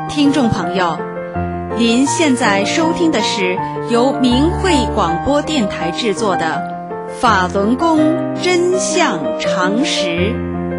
听众朋友，您现在收听的是由明慧广播电台制作的《法轮功真相常识》。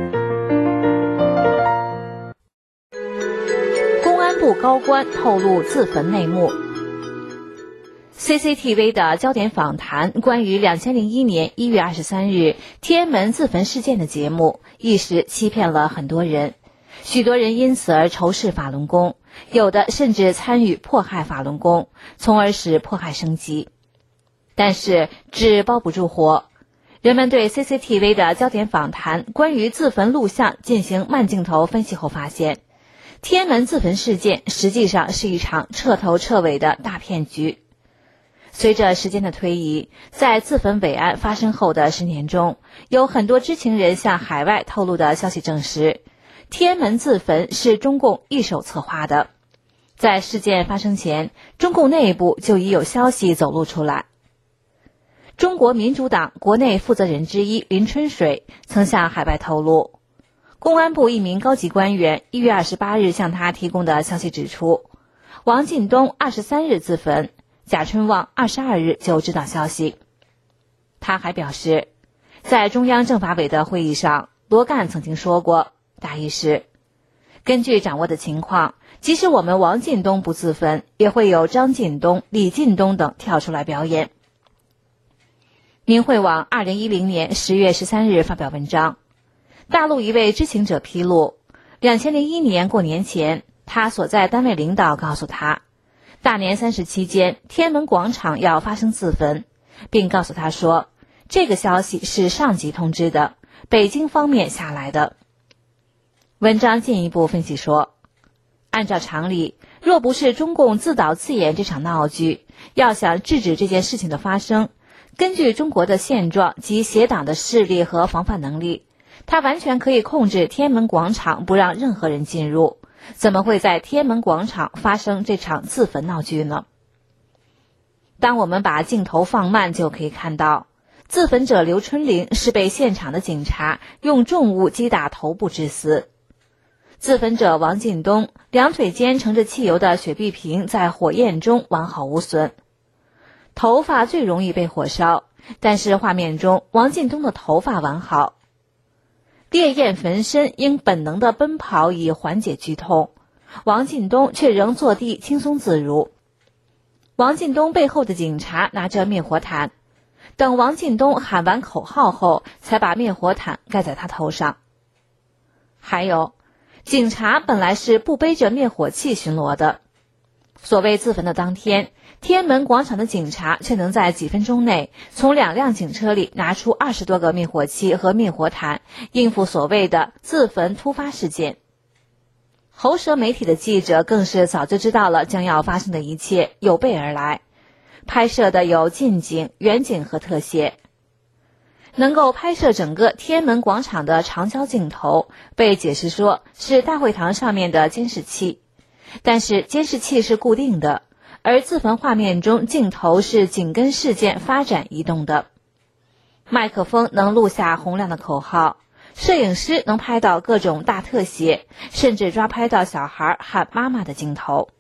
公安部高官透露自焚内幕。CCTV 的焦点访谈关于2001年1月23日天安门自焚事件的节目，一时欺骗了很多人，许多人因此而仇视法轮功，有的甚至参与迫害法轮功，从而使迫害升级。但是纸包不住火，人们对 CCTV 的焦点访谈关于自焚录像进行慢镜头分析后发现，天安门自焚事件实际上是一场彻头彻尾的大骗局。随着时间的推移，在自焚伟案发生后的10年中，有很多知情人向海外透露的消息证实，天安门自焚是中共一手策划的。在事件发生前，中共内部就已有消息走露出来。中国民主党国内负责人之一林春水曾向海外透露，公安部一名高级官员1月28日向他提供的消息指出，王进东23日自焚，贾春旺22日就知道消息。他还表示，在中央政法委的会议上，罗干曾经说过，大意是，根据掌握的情况，即使我们王进东不自焚，也会有张近东、李进东等跳出来表演。明慧网2010年10月13日发表文章，大陆一位知情者披露，2001年过年前，他所在单位领导告诉他，大年30期间天安门广场要发生自焚，并告诉他说，这个消息是上级通知的，北京方面下来的。文章进一步分析说，按照常理，若不是中共自导自演这场闹剧，要想制止这件事情的发生，根据中国的现状及协党的势力和防范能力，他完全可以控制天安门广场不让任何人进入，怎么会在天安门广场发生这场自焚闹剧呢？当我们把镜头放慢，就可以看到，自焚者刘春玲是被现场的警察用重物击打头部致死。自焚者王进东两腿间盛着汽油的雪碧瓶在火焰中完好无损。头发最容易被火烧，但是画面中王进东的头发完好。烈焰焚身应本能的奔跑以缓解剧痛，王进东却仍坐地轻松自如。王进东背后的警察拿着灭火毯，等王进东喊完口号后，才把灭火毯盖在他头上。还有，警察本来是不背着灭火器巡逻的。所谓自焚的当天，天安门广场的警察却能在几分钟内从2辆警车里拿出20多个灭火器和灭火毯，应付所谓的自焚突发事件。喉舌媒体的记者更是早就知道了将要发生的一切，有备而来，拍摄的有近景、远景和特写。能够拍摄整个天安门广场的长焦镜头，被解释说是大会堂上面的监视器，但是监视器是固定的，而自焚画面中镜头是紧跟事件发展移动的。麦克风能录下洪亮的口号，摄影师能拍到各种大特写，甚至抓拍到小孩喊妈妈的镜头。